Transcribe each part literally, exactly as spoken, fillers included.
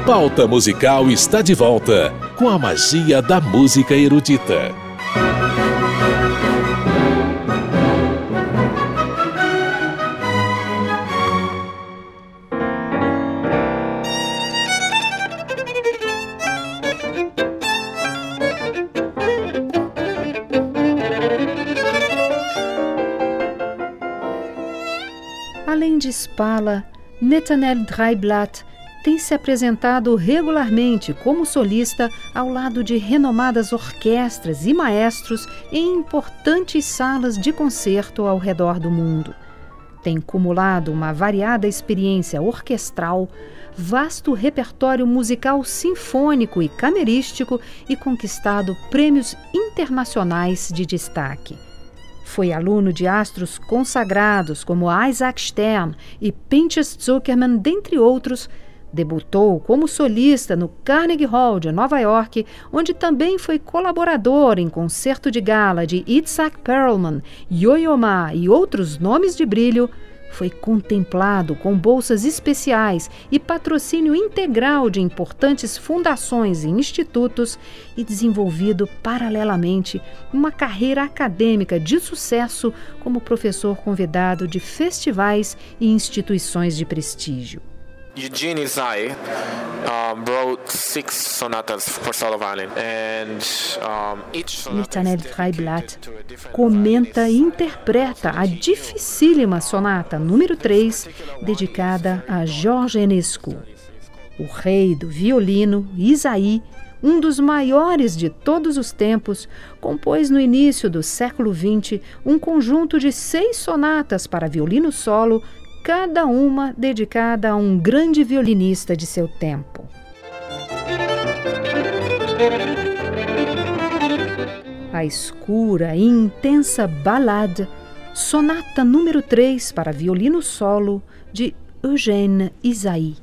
Pauta Musical está de volta com a magia da música erudita. Além de Spala, Nathanael Dreiblatt tem se apresentado regularmente como solista ao lado de renomadas orquestras e maestros em importantes salas de concerto ao redor do mundo. Tem cumulado uma variada experiência orquestral, vasto repertório musical sinfônico e camerístico e conquistado prêmios internacionais de destaque. Foi aluno de astros consagrados como Isaac Stern e Pinchas Zukerman, dentre outros. Debutou como solista no Carnegie Hall de Nova York, onde também foi colaborador em concerto de gala de Itzhak Perlman, Yo-Yo Ma e outros nomes de brilho. Foi contemplado com bolsas especiais e patrocínio integral de importantes fundações e institutos e desenvolvido paralelamente uma carreira acadêmica de sucesso como professor convidado de festivais e instituições de prestígio. Eugene Izai um, wrote six sonatas for solo violin, and um, each sonata Nathanael Dreiblatt comenta e interpreta a dificílima sonata número três, dedicada a George Enescu. O rei do violino, Izai, um dos maiores de todos os tempos, compôs no início do século vinte um conjunto de seis sonatas para violino solo, cada uma dedicada a um grande violinista de seu tempo. A escura e intensa Ballade, sonata número três para violino solo, de Eugene Izai.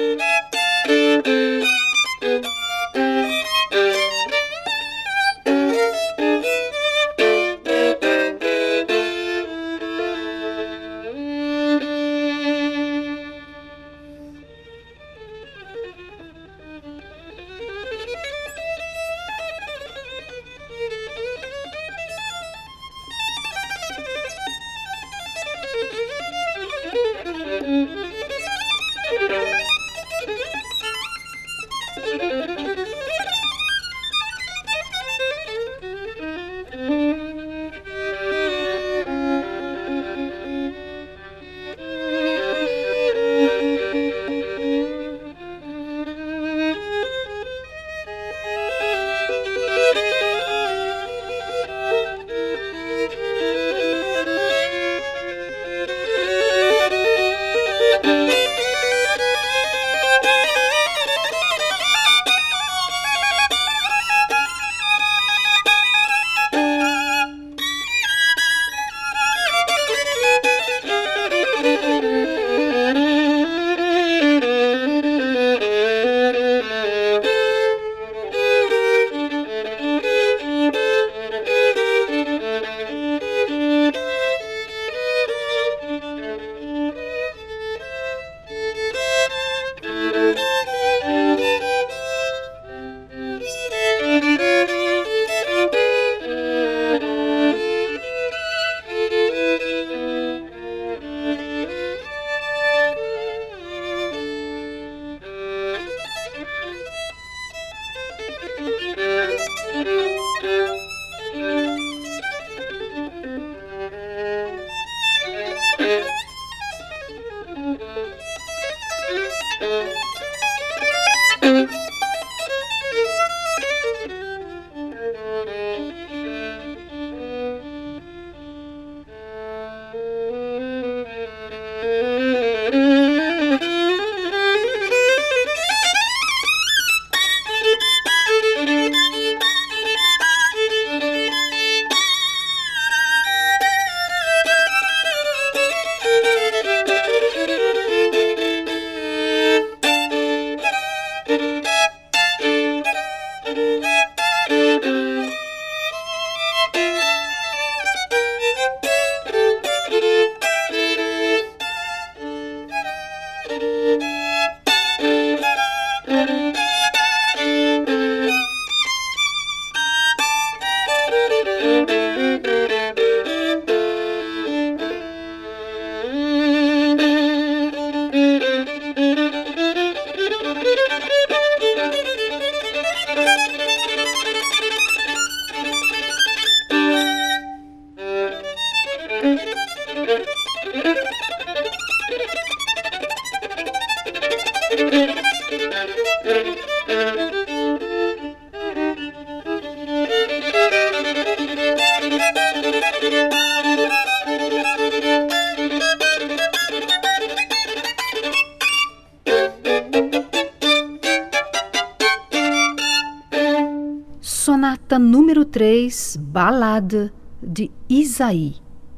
Sonata número três, Ballade de Isaïe.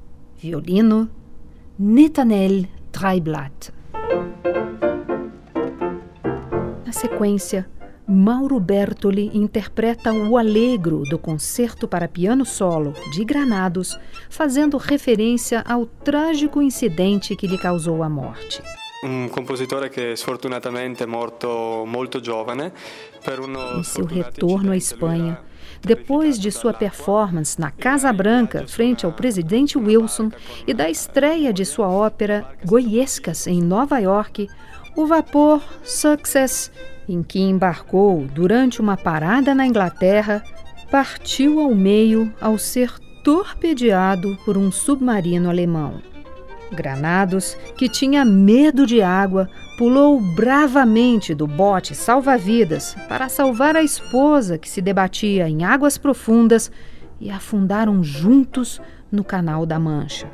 Violino, Netanel Dreiblatt. Na sequência, Mauro Bertoli interpreta o Allegro do Concerto para Piano Solo de Granados, fazendo referência ao trágico incidente que lhe causou a morte. Um compositor que sfortunatamente é morto muito jovem. Em seu retorno à Espanha, depois de sua performance na Casa Branca frente ao presidente Wilson e da estreia de sua ópera Goiescas em Nova York, o vapor Success, em que embarcou durante uma parada na Inglaterra, partiu ao meio ao ser torpedeado por um submarino alemão. Granados, que tinha medo de água, pulou bravamente do bote salva-vidas para salvar a esposa que se debatia em águas profundas e afundaram juntos no Canal da Mancha.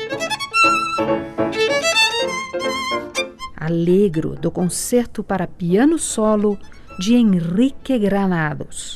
Allegro do Concerto para Piano Solo de Enrique Granados.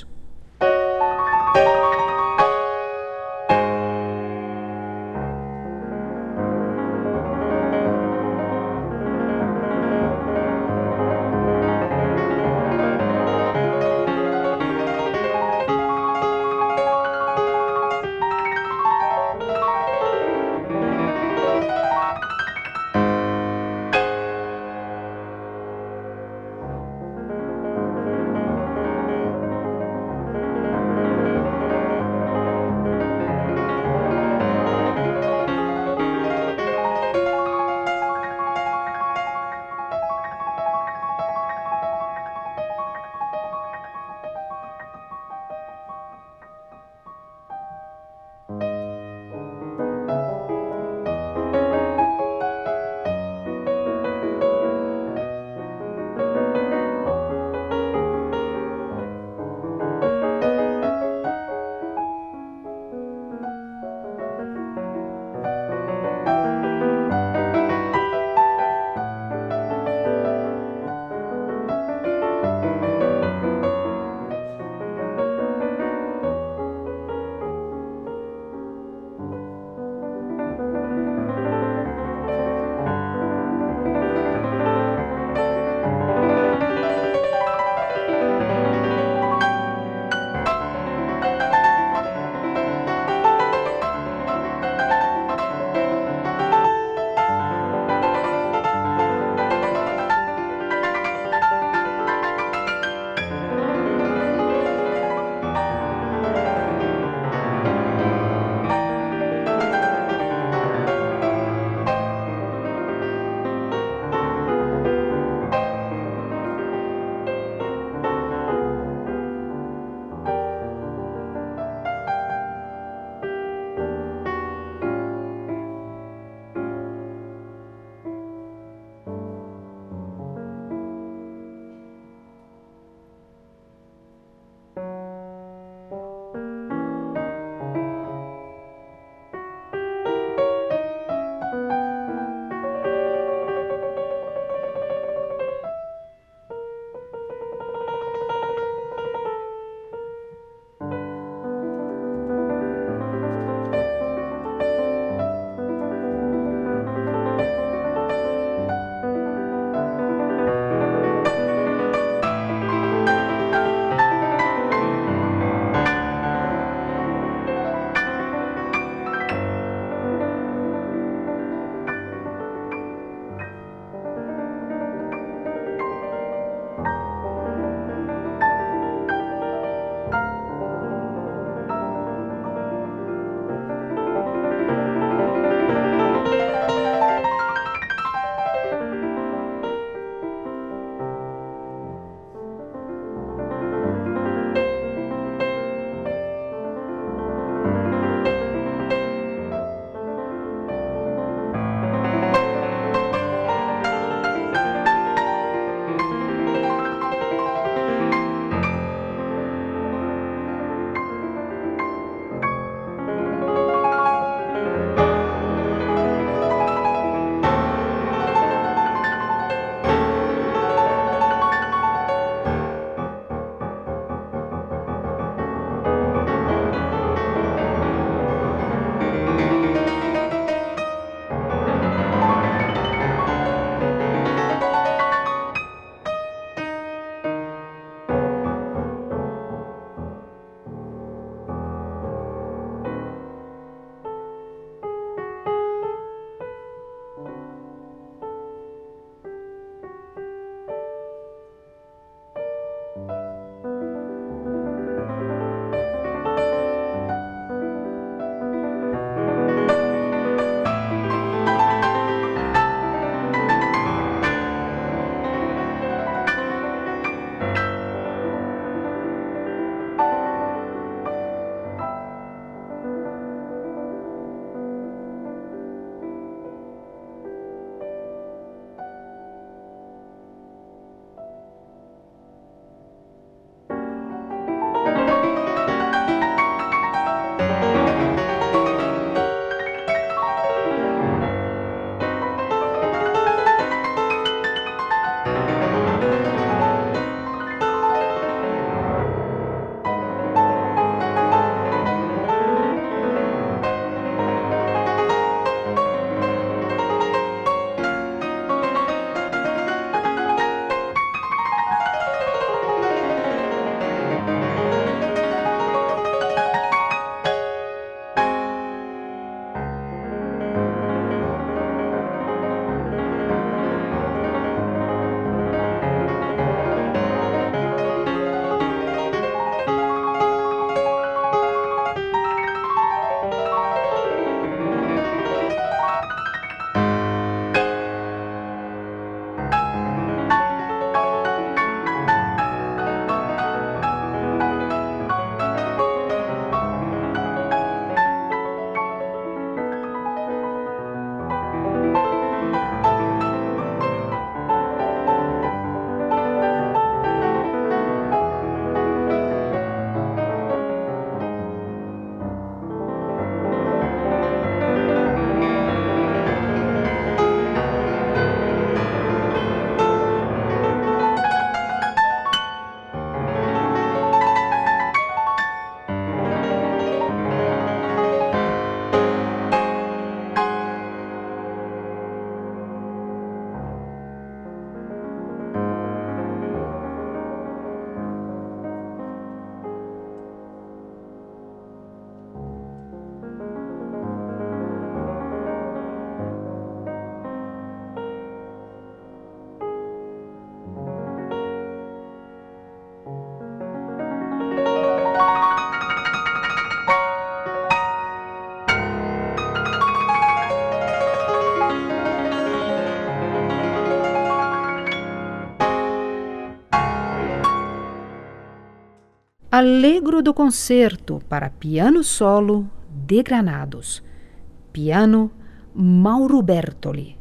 Allegro do concerto para piano solo de Granados. Piano Mauro Bertoli.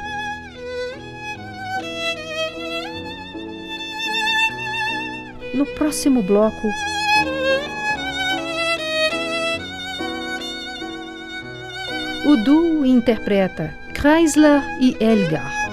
No próximo bloco, o duo interpreta Chrysler e Elgar.